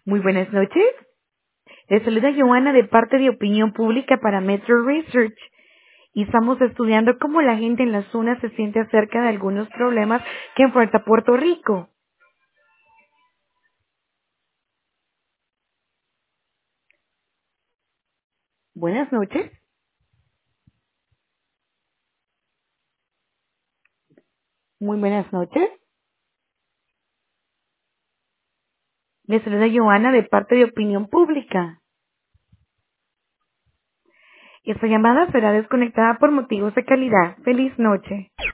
Muy buenas noches. Les saluda Joana de parte de Opinión Pública para Metro Research. Y estamos estudiando cómo la gente en la zona se siente acerca de algunos problemas que enfrenta Puerto Rico. Buenas noches. Muy buenas noches. Les saluda Joana de parte de Opinión Pública. Esta llamada será desconectada por motivos de calidad. Feliz noche.